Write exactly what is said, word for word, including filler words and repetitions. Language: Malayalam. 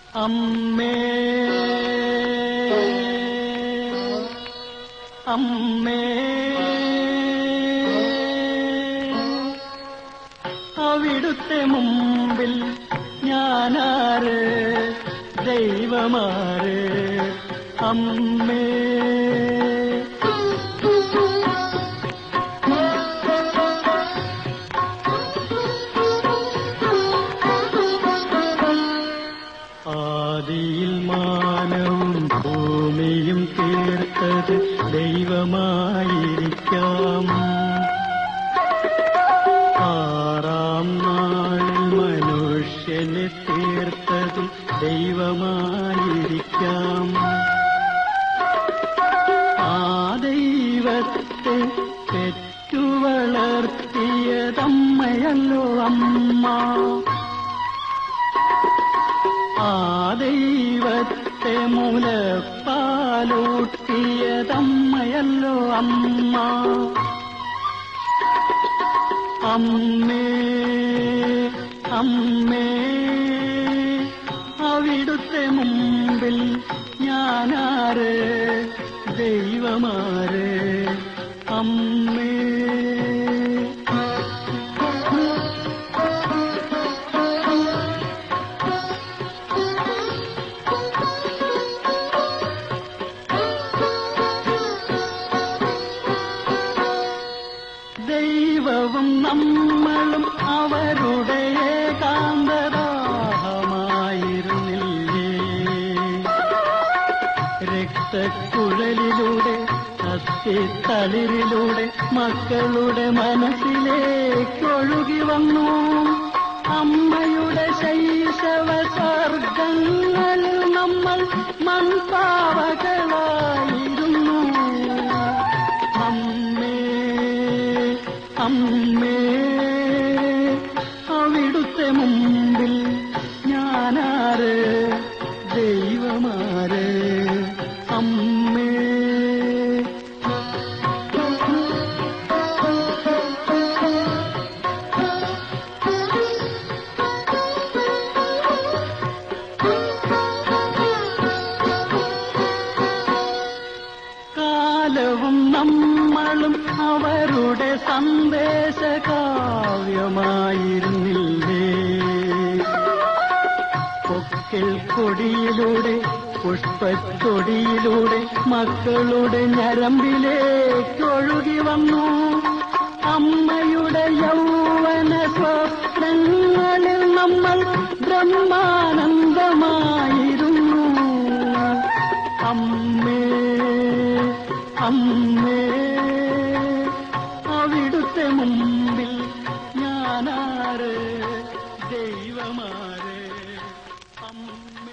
അമ്മേ അമ്മേ അവിടുത്തെ മുമ്പിൽ ഞാനാര് ദൈവമാര് അമ്മേ ആദിയിൽ മാനവും ഭൂമിയും തീർത്തത് ദൈവമായിരിക്കാം. ആറാം നാളിൽ മനുഷ്യനെ തീർത്തത് ദൈവമായിരിക്കാം. ആ ദൈവത്തെ പെറ്റുവളർത്തിയതമ്മയല്ലോ അമ്മ. ആ ദൈവത്തെ മുലപ്പാലൂട്ടിയതമ്മയല്ലോ അമ്മ. അമ്മേ അമ്മേ അവിടുത്തെ മുമ്പിൽ ഞാനാര് ദൈവമാര് അമ്മേ. ദൈവവും നമ്മളും അവരുടെ ഏകാന്തദാഹമായിരുന്നില്ലേ. രക്തക്കുഴലിലൂടെ അസ്ഥിത്തളിരിലൂടെ മക്കളുടെ മനസ്സിലേക്കൊഴുകി വന്നു. അമ്മയുടെ ശൈശവ സ്വർഗങ്ങളിൽ നമ്മൾ മൺപാവകളായിരുന്നു. അമ്മേ അമ്മേ അവിടുത്തെ മുമ്പിൽ ഞാനാര് ദൈവമാര് അമ്മേ. കാലവും നമ്മളും അവരുടെ സന്ദേശകാവ്യമായിരുന്നില്ലേ. പൊക്കിൽ കൊടിയിലൂടെ പുഷ്പക്കൊടിയിലൂടെ മക്കളുടെ ഞരമ്പിലേക്കൊഴുകി വന്നു. അമ്മയുടെ യൗവന സ്വപ്നങ്ങളിൽ നമ്മൾ ബ്രഹ്മാനന്ദമായിരുന്നു. അമ്മേ അമ്മേ അവിടുത്തെ മുമ്പിൽ ഞാനാര് ദൈവമാര് അമ്മ.